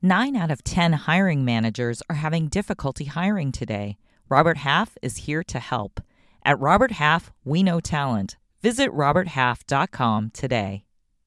9 out of 10 hiring managers are having difficulty hiring today. Robert Half is here to help. At Robert Half, we know talent. Visit roberthalf.com today.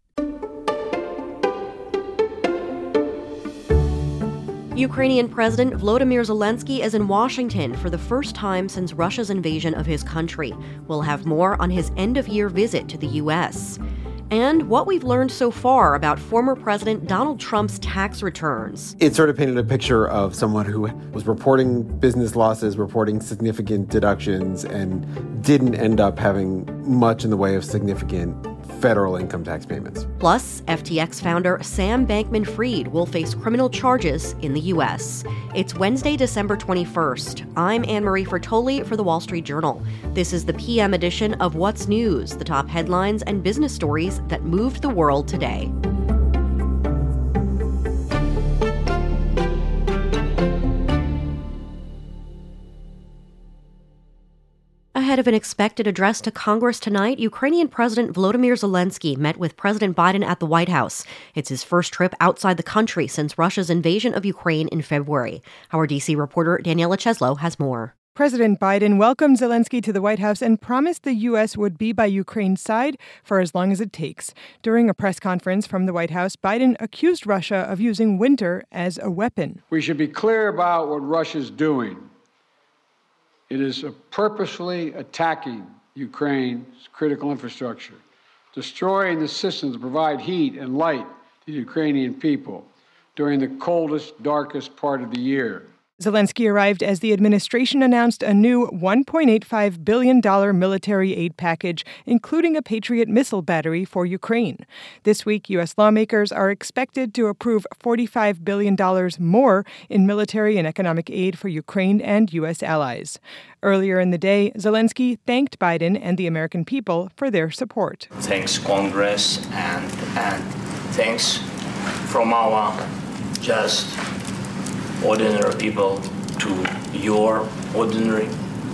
Ukrainian President Volodymyr Zelensky is in Washington for the first time since Russia's invasion of his country. We'll have more on his end-of-year visit to the U.S. And what we've learned so far about former President Donald Trump's tax returns. It sort of painted a picture of someone who was reporting business losses, reporting significant deductions, and didn't end up having much in the way of significant federal income tax payments. Plus, FTX founder Sam Bankman-Fried will face criminal charges in the U.S. It's Wednesday, December 21st. I'm Anne-Marie Fertoli for The Wall Street Journal. This is the PM edition of What's News, the top headlines and business stories that moved the world today. Ahead of an expected address to Congress tonight, Ukrainian President Volodymyr Zelensky met with President Biden at the White House. It's his first trip outside the country since Russia's invasion of Ukraine in February. Our D.C. reporter Daniela Cheslow has more. President Biden welcomed Zelensky to the White House and promised the U.S. would be by Ukraine's side for as long as it takes. During a press conference from the White House, Biden accused Russia of using winter as a weapon. We should be clear about what Russia's doing. It is purposefully attacking Ukraine's critical infrastructure, destroying the systems that provide heat and light to the Ukrainian people during the coldest, darkest part of the year. Zelensky arrived as the administration announced a new $1.85 billion military aid package, including a Patriot missile battery for Ukraine. This week, U.S. lawmakers are expected to approve $45 billion more in military and economic aid for Ukraine and U.S. allies. Earlier in the day, Zelensky thanked Biden and the American people for their support. Thanks, Congress, and thanks from our just ordinary people to your ordinary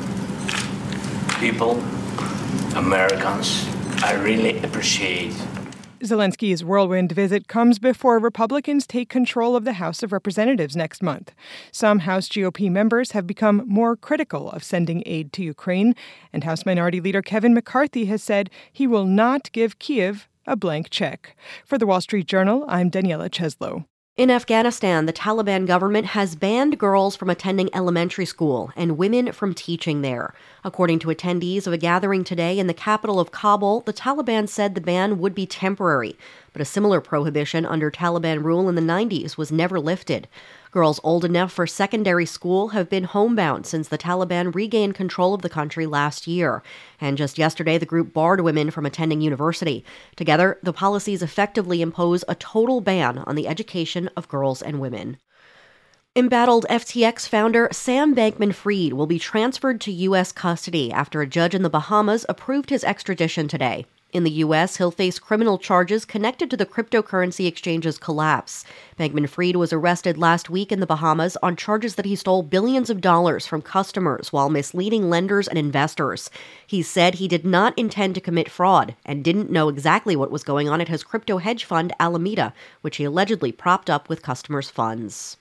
people, Americans. I really appreciate. Zelensky's whirlwind visit comes before Republicans take control of the House of Representatives next month. Some House GOP members have become more critical of sending aid to Ukraine, and House Minority Leader Kevin McCarthy has said he will not give Kyiv a blank check. For The Wall Street Journal, I'm Daniela Cheslow. In Afghanistan, the Taliban government has banned girls from attending elementary school and women from teaching there. According to attendees of a gathering today in the capital of Kabul, the Taliban said the ban would be temporary, but a similar prohibition under Taliban rule in the 90s was never lifted. Girls old enough for secondary school have been homebound since the Taliban regained control of the country last year. And just yesterday, the group barred women from attending university. Together, the policies effectively impose a total ban on the education of girls and women. Embattled FTX founder Sam Bankman-Fried will be transferred to U.S. custody after a judge in the Bahamas approved his extradition today. In the U.S., he'll face criminal charges connected to the cryptocurrency exchange's collapse. Bankman-Fried was arrested last week in the Bahamas on charges that he stole billions of dollars from customers while misleading lenders and investors. He said he did not intend to commit fraud and didn't know exactly what was going on at his crypto hedge fund Alameda, which he allegedly propped up with customers' funds.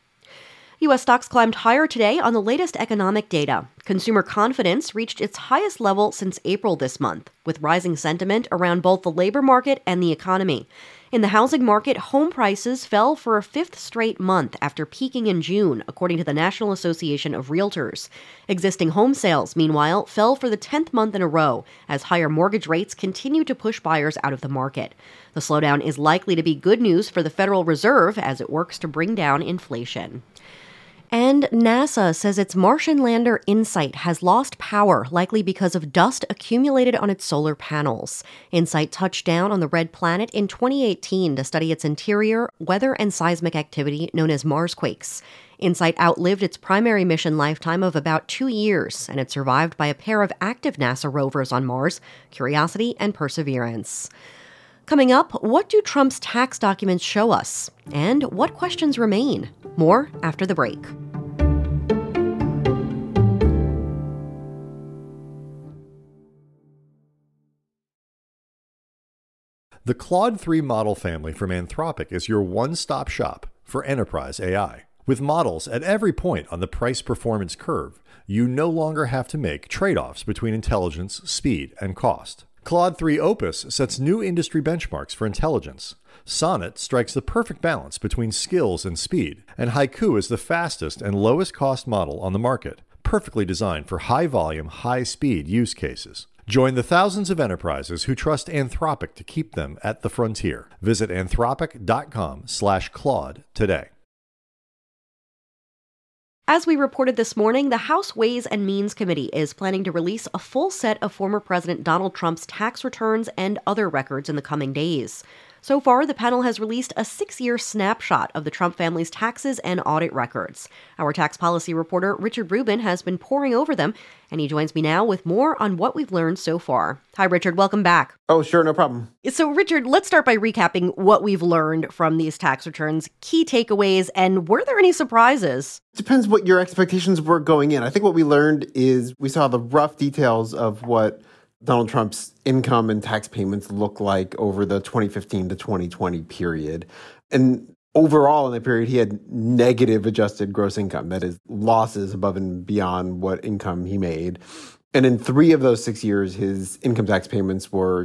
U.S. stocks climbed higher today on the latest economic data. Consumer confidence reached its highest level since April this month, with rising sentiment around both the labor market and the economy. In the housing market, home prices fell for a fifth straight month after peaking in June, according to the National Association of Realtors. Existing home sales, meanwhile, fell for the 10th month in a row, as higher mortgage rates continue to push buyers out of the market. The slowdown is likely to be good news for the Federal Reserve as it works to bring down inflation. And NASA says its Martian lander InSight has lost power, likely because of dust accumulated on its solar panels. InSight touched down on the red planet in 2018 to study its interior, weather, and seismic activity known as Marsquakes. InSight outlived its primary mission lifetime of about 2 years, and it survived by a pair of active NASA rovers on Mars, Curiosity and Perseverance. Coming up, what do Trump's tax documents show us? And what questions remain? More after the break. The Claude 3 model family from Anthropic is your one-stop shop for enterprise AI. With models at every point on the price-performance curve, you no longer have to make trade-offs between intelligence, speed, and cost. Claude 3 Opus sets new industry benchmarks for intelligence. Sonnet strikes the perfect balance between skills and speed, and Haiku is the fastest and lowest cost model on the market, perfectly designed for high-volume, high-speed use cases. Join the thousands of enterprises who trust Anthropic to keep them at the frontier. Visit anthropic.com/Claude today. As we reported this morning, the House Ways and Means Committee is planning to release a full set of former President Donald Trump's tax returns and other records in the coming days. So far, the panel has released a 6-year snapshot of the Trump family's taxes and audit records. Our tax policy reporter, Richard Rubin, has been poring over them, and he joins me now with more on what we've learned so far. Hi, Richard. Welcome back. Oh, sure. No problem. So, Richard, let's start by recapping what we've learned from these tax returns, key takeaways, and were there any surprises? Depends what your expectations were going in. I think what we learned is we saw the rough details of what Donald Trump's income and tax payments look like over the 2015 to 2020 period. And overall in that period, he had negative adjusted gross income. That is, losses above and beyond what income he made. And in 3 of those 6 years, his income tax payments were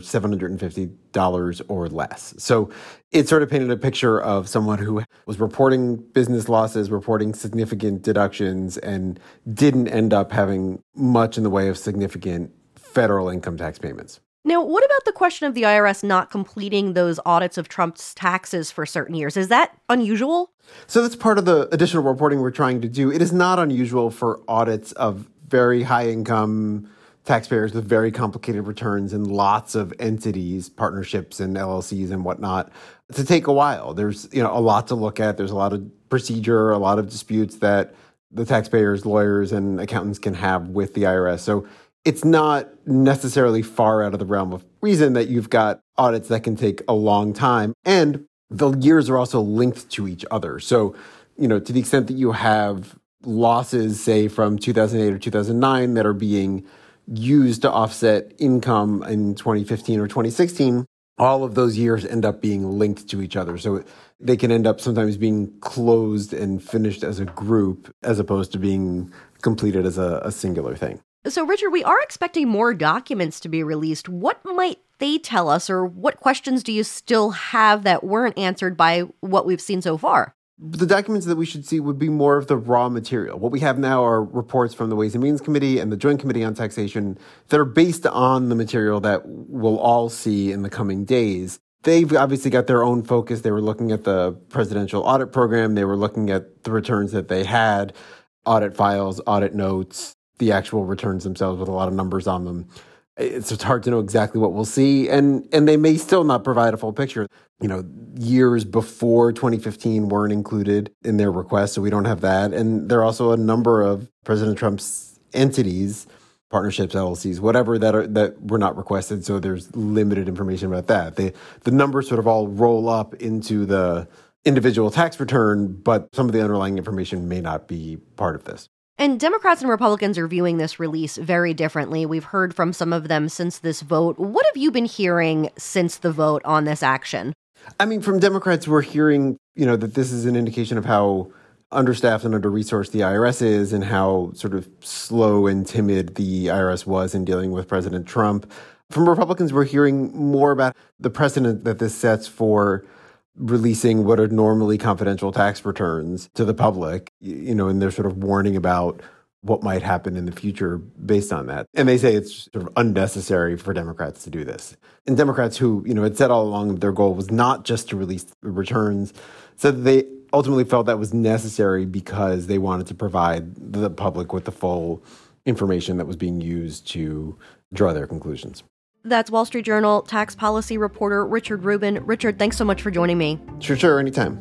$750 or less. So it sort of painted a picture of someone who was reporting business losses, reporting significant deductions, and didn't end up having much in the way of significant federal income tax payments. Now, what about the question of the IRS not completing those audits of Trump's taxes for certain years? Is that unusual? So that's part of the additional reporting we're trying to do. It is not unusual for audits of very high income taxpayers with very complicated returns and lots of entities, partnerships and LLCs and whatnot, to take a while. There's a lot to look at. There's a lot of procedure, a lot of disputes that the taxpayers, lawyers, and accountants can have with the IRS. So it's not necessarily far out of the realm of reason that you've got audits that can take a long time. And the years are also linked to each other. So, to the extent that you have losses, say, from 2008 or 2009 that are being used to offset income in 2015 or 2016, all of those years end up being linked to each other. So they can end up sometimes being closed and finished as a group as opposed to being completed as a singular thing. So, Richard, we are expecting more documents to be released. What might they tell us, or what questions do you still have that weren't answered by what we've seen so far? The documents that we should see would be more of the raw material. What we have now are reports from the Ways and Means Committee and the Joint Committee on Taxation that are based on the material that we'll all see in the coming days. They've obviously got their own focus. They were looking at the presidential audit program. They were looking at the returns that they had, audit files, audit notes, the actual returns themselves with a lot of numbers on them. It's just hard to know exactly what we'll see. And they may still not provide a full picture. Years before 2015 weren't included in their request, so we don't have that. And there are also a number of President Trump's entities, partnerships, LLCs, whatever, that were not requested. So there's limited information about that. The numbers sort of all roll up into the individual tax return, but some of the underlying information may not be part of this. And Democrats and Republicans are viewing this release very differently. We've heard from some of them since this vote. What have you been hearing since the vote on this action? I mean, from Democrats, we're hearing, that this is an indication of how understaffed and under-resourced the IRS is and how sort of slow and timid the IRS was in dealing with President Trump. From Republicans, we're hearing more about the precedent that this sets for releasing what are normally confidential tax returns to the public, and they're sort of warning about what might happen in the future based on that. And they say it's sort of unnecessary for Democrats to do this. And Democrats who, had said all along that their goal was not just to release the returns, said that they ultimately felt that was necessary because they wanted to provide the public with the full information that was being used to draw their conclusions. That's Wall Street Journal tax policy reporter Richard Rubin. Richard, thanks so much for joining me. Sure, anytime.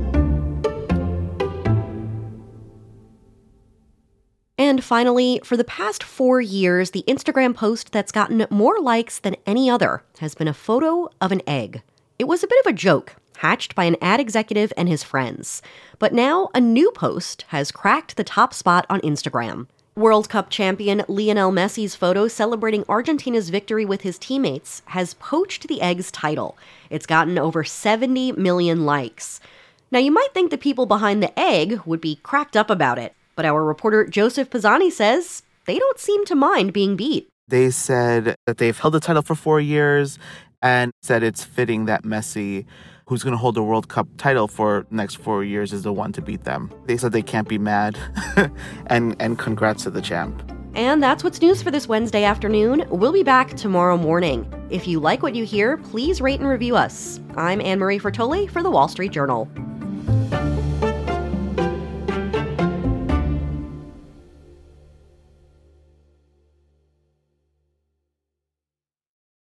And finally, for the past 4 years, the Instagram post that's gotten more likes than any other has been a photo of an egg. It was a bit of a joke, hatched by an ad executive and his friends. But now a new post has cracked the top spot on Instagram. World Cup champion Lionel Messi's photo celebrating Argentina's victory with his teammates has poached the egg's title. It's gotten over 70 million likes. Now, you might think the people behind the egg would be cracked up about it, but our reporter Joseph Pisani says they don't seem to mind being beat. They said that they've held the title for 4 years and said it's fitting that Messi, who's going to hold the World Cup title for the next 4 years, is the one to beat them. They said they can't be mad, and congrats to the champ. And that's what's news for this Wednesday afternoon. We'll be back tomorrow morning. If you like what you hear, please rate and review us. I'm Anne-Marie Fertoli for The Wall Street Journal.